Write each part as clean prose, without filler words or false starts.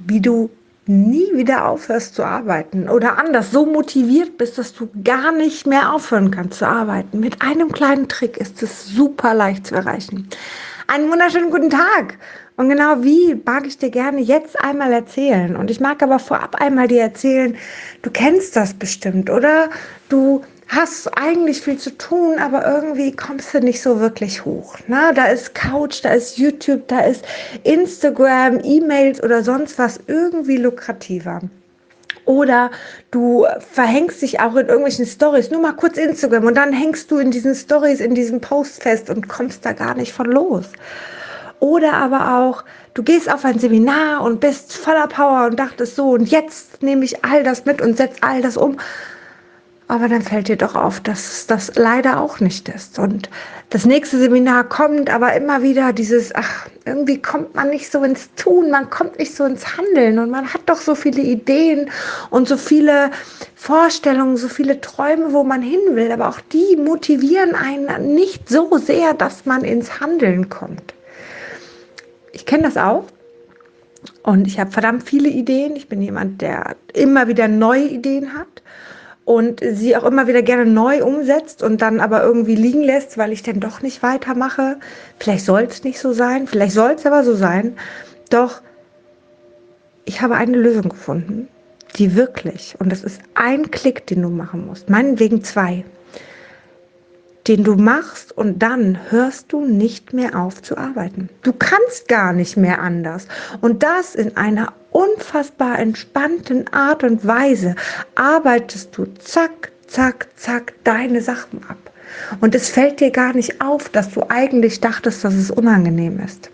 wie du nie wieder aufhörst zu arbeiten oder anders so motiviert bist, dass du gar nicht mehr aufhören kannst zu arbeiten. Mit einem kleinen Trick ist es super leicht zu erreichen. Einen wunderschönen guten Tag. Und genau wie mag ich dir gerne jetzt einmal erzählen. Und ich mag aber vorab einmal dir erzählen, du kennst das bestimmt, oder? Du hast eigentlich viel zu tun, aber irgendwie kommst du nicht so wirklich hoch. Ne? Da ist Couch, da ist YouTube, da ist Instagram, E-Mails oder sonst was irgendwie lukrativer. Oder du verhängst dich auch in irgendwelchen Stories, nur mal kurz Instagram und dann hängst du in diesen Stories, in diesem Post fest und kommst da gar nicht von los. Oder aber auch, du gehst auf ein Seminar und bist voller Power und dachtest so, und jetzt nehme ich all das mit und setze all das um. Aber dann fällt dir doch auf, dass das leider auch nicht ist. Und das nächste Seminar kommt, aber immer wieder dieses, ach, irgendwie kommt man nicht so ins Tun, man kommt nicht so ins Handeln und man hat doch so viele Ideen und so viele Vorstellungen, so viele Träume, wo man hin will, aber auch die motivieren einen nicht so sehr, dass man ins Handeln kommt. Ich kenne das auch. Und ich habe verdammt viele Ideen. Ich bin jemand, der immer wieder neue Ideen hat und sie auch immer wieder gerne neu umsetzt und dann aber irgendwie liegen lässt, weil ich dann doch nicht weitermache. Vielleicht soll es nicht so sein, vielleicht soll es aber so sein. Doch ich habe eine Lösung gefunden, die wirklich, und das ist ein Klick, den du machen musst, meinetwegen 2, den du machst und dann hörst du nicht mehr auf zu arbeiten. Du kannst gar nicht mehr anders. Und das in einer unfassbar entspannten Art und Weise arbeitest du zack, zack, zack deine Sachen ab. Und es fällt dir gar nicht auf, dass du eigentlich dachtest, dass es unangenehm ist.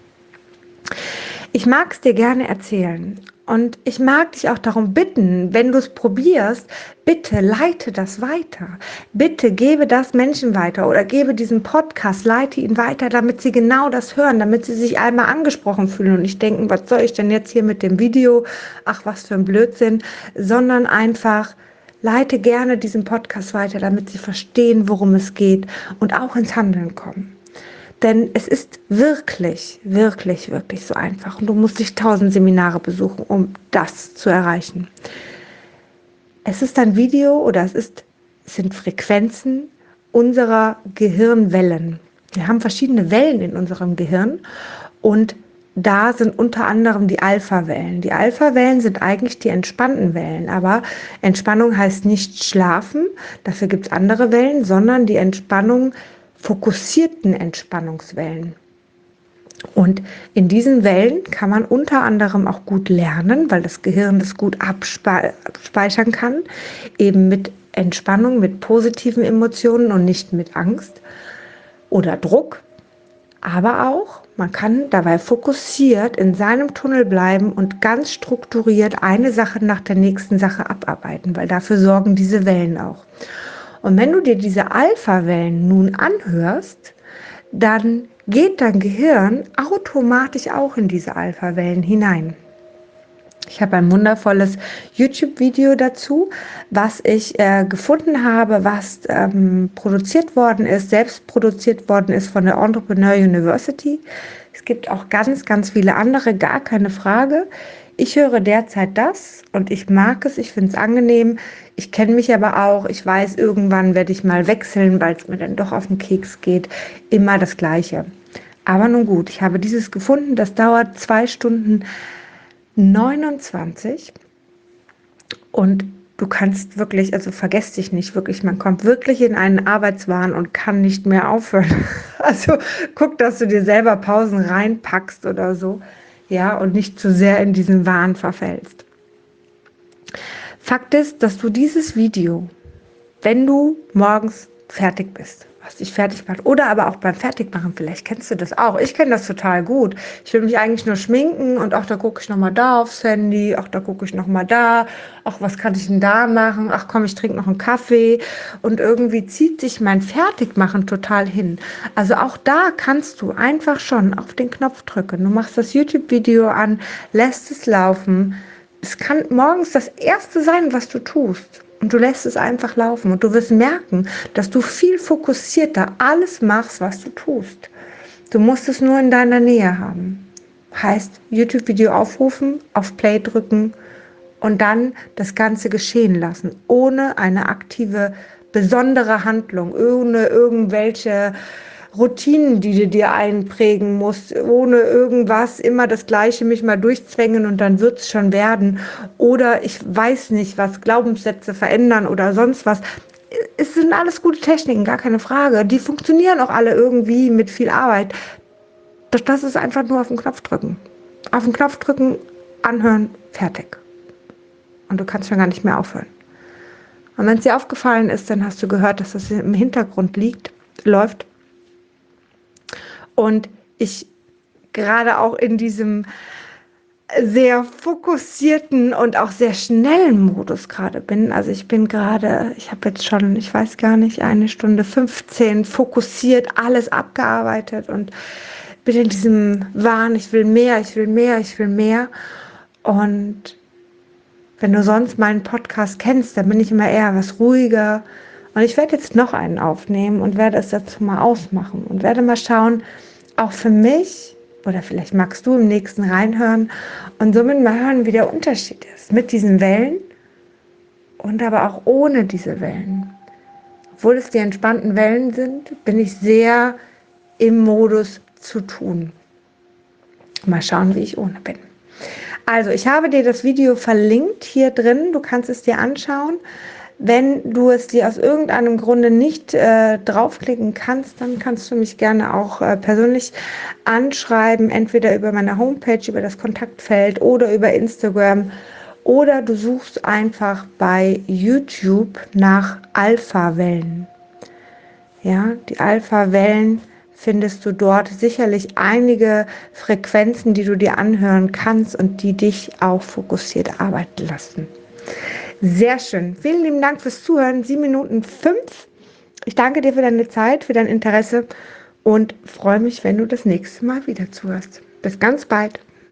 Ich mag es dir gerne erzählen und ich mag dich auch darum bitten, wenn du es probierst, bitte leite das weiter. Bitte gebe das Menschen weiter oder gebe diesen Podcast, leite ihn weiter, damit sie genau das hören, damit sie sich einmal angesprochen fühlen und nicht denken, was soll ich denn jetzt hier mit dem Video? Ach, was für ein Blödsinn, sondern einfach leite gerne diesen Podcast weiter, damit sie verstehen, worum es geht und auch ins Handeln kommen. Denn es ist wirklich, wirklich, wirklich so einfach. Und du musst nicht 1000 Seminare besuchen, um das zu erreichen. Es ist ein Video oder es sind Frequenzen unserer Gehirnwellen. Wir haben verschiedene Wellen in unserem Gehirn und da sind unter anderem die Alpha-Wellen. Die Alpha-Wellen sind eigentlich die entspannten Wellen, aber Entspannung heißt nicht schlafen, dafür gibt es andere Wellen, sondern die Entspannung, fokussierten Entspannungswellen. Und in diesen Wellen kann man unter anderem auch gut lernen, weil das Gehirn das gut abspeichern kann, eben mit Entspannung, mit positiven Emotionen und nicht mit Angst oder Druck. Aber auch, man kann dabei fokussiert in seinem Tunnel bleiben und ganz strukturiert eine Sache nach der nächsten Sache abarbeiten, weil dafür sorgen diese Wellen auch. Und wenn du dir diese Alpha-Wellen nun anhörst, dann geht dein Gehirn automatisch auch in diese Alpha-Wellen hinein. Ich habe ein wundervolles YouTube-Video dazu, was ich gefunden habe, was produziert worden ist, selbst produziert worden ist von der Entrepreneur University. Es gibt auch ganz, ganz viele andere, gar keine Frage. Ich höre derzeit das und ich mag es, ich finde es angenehm. Ich kenne mich aber auch, ich weiß, irgendwann werde ich mal wechseln, weil es mir dann doch auf den Keks geht. Immer das Gleiche. Aber nun gut, ich habe dieses gefunden, das dauert 2 Stunden 29 und du kannst wirklich, also vergiss dich nicht wirklich, man kommt wirklich in einen Arbeitswahn und kann nicht mehr aufhören. Also guck, dass du dir selber Pausen reinpackst oder so, ja, und nicht zu sehr in diesen Wahn verfällst. Fakt ist, dass du dieses Video, wenn du morgens fertig bist, was dich fertig macht, oder aber auch beim Fertigmachen, vielleicht kennst du das auch, ich kenne das total gut, ich will mich eigentlich nur schminken und auch da gucke ich nochmal da aufs Handy, auch da gucke ich nochmal da, ach, was kann ich denn da machen, ach komm, ich trinke noch einen Kaffee und irgendwie zieht sich mein Fertigmachen total hin. Also auch da kannst du einfach schon auf den Knopf drücken, du machst das YouTube-Video an, lässt es laufen, es kann morgens das Erste sein, was du tust. Und du lässt es einfach laufen. Und du wirst merken, dass du viel fokussierter alles machst, was du tust. Du musst es nur in deiner Nähe haben. Heißt, YouTube-Video aufrufen, auf Play drücken und dann das Ganze geschehen lassen, ohne eine aktive, besondere Handlung, ohne irgendwelche Routinen, die du dir einprägen musst, ohne irgendwas, immer das Gleiche mich mal durchzwängen und dann wird es schon werden. Oder ich weiß nicht, was Glaubenssätze verändern oder sonst was. Es sind alles gute Techniken, gar keine Frage. Die funktionieren auch alle irgendwie mit viel Arbeit. Doch das ist einfach nur auf den Knopf drücken. Auf den Knopf drücken, anhören, fertig. Und du kannst schon gar nicht mehr aufhören. Und wenn es dir aufgefallen ist, dann hast du gehört, dass das im Hintergrund läuft. Und ich gerade auch in diesem sehr fokussierten und auch sehr schnellen Modus gerade bin. Also ich habe jetzt schon, ich weiß gar nicht, 1 Stunde 15 fokussiert, alles abgearbeitet und bin in diesem Wahn, ich will mehr, ich will mehr, ich will mehr. Und wenn du sonst meinen Podcast kennst, dann bin ich immer eher was ruhiger. Und ich werde jetzt noch einen aufnehmen und werde es dazu mal ausmachen und werde mal schauen, auch für mich, oder vielleicht magst du im nächsten reinhören und somit mal hören, wie der Unterschied ist mit diesen Wellen und aber auch ohne diese Wellen. Obwohl es die entspannten Wellen sind, bin ich sehr im Modus zu tun. Mal schauen, wie ich ohne bin. Also, ich habe dir das Video verlinkt hier drin. Du kannst es dir anschauen. Wenn du es dir aus irgendeinem Grunde nicht draufklicken kannst, dann kannst du mich gerne auch persönlich anschreiben, entweder über meine Homepage, über das Kontaktfeld oder über Instagram. Oder du suchst einfach bei YouTube nach Alpha-Wellen. Ja, die Alpha-Wellen findest du dort sicherlich einige Frequenzen, die du dir anhören kannst und die dich auch fokussiert arbeiten lassen. Sehr schön. Vielen lieben Dank fürs Zuhören. 7:05. Ich danke dir für deine Zeit, für dein Interesse und freue mich, wenn du das nächste Mal wieder zuhörst. Bis ganz bald.